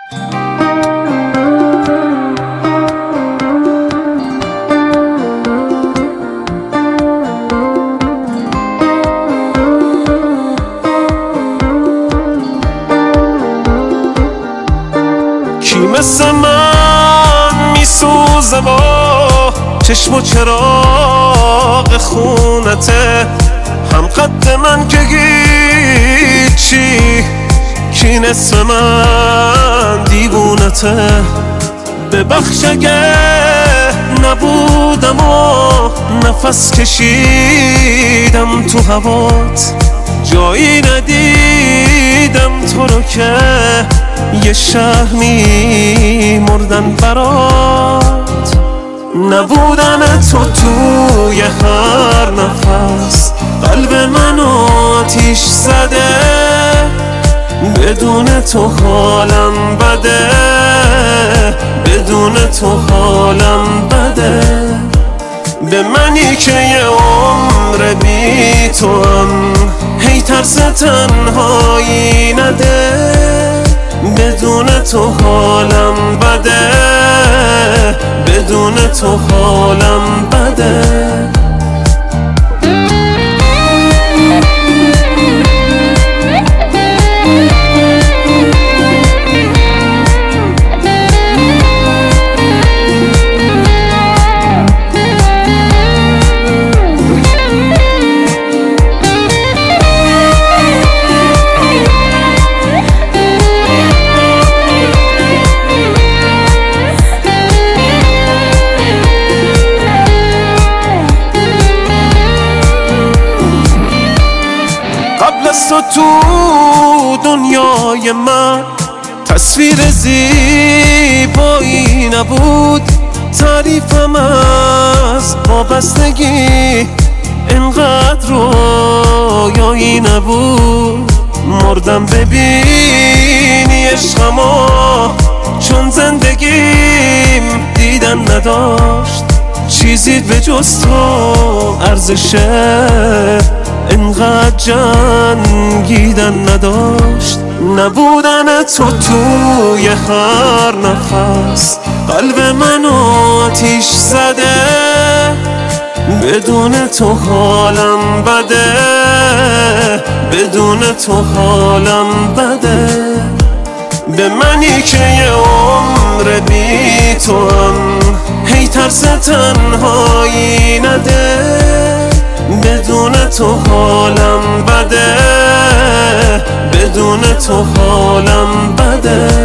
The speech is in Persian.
کی مثل من میسوزه با چشم و چراغ خونته، هم قد من که هیچی، کی نصف من دیوونته. ببخش اگه نبودم و نفس کشیدم تو هوات، جایی ندیدم تو رو که یه شهر میمردن برات. نبودن تو توی هر نفس قلب منو آتیش زده، بدون تو حالم بده، بدون تو حالم بده. به منی که یه عمر بی تو هم هی ترس تنهایی نده، بدون تو حالم بده، بدون تو حالم بده. قبل از تو دنیای من تصویر زیبایی نبود، تعریفم از وابستگی اینقدر رویایی نبود. مردم ببینی عشقمو، چون زندگیم دیدن نداشت، چیزی به جز تو ارزشه اینقدر جنگیدن نداشت. نبودن تو توی هر نفس قلب منو آتیش زده، بدون تو حالم بده، بدون تو حالم بده. به منی که یه عمر بی تو هم هی ترس تنهایی نده، بدون تو حالم بده، بدون تو حالم بده.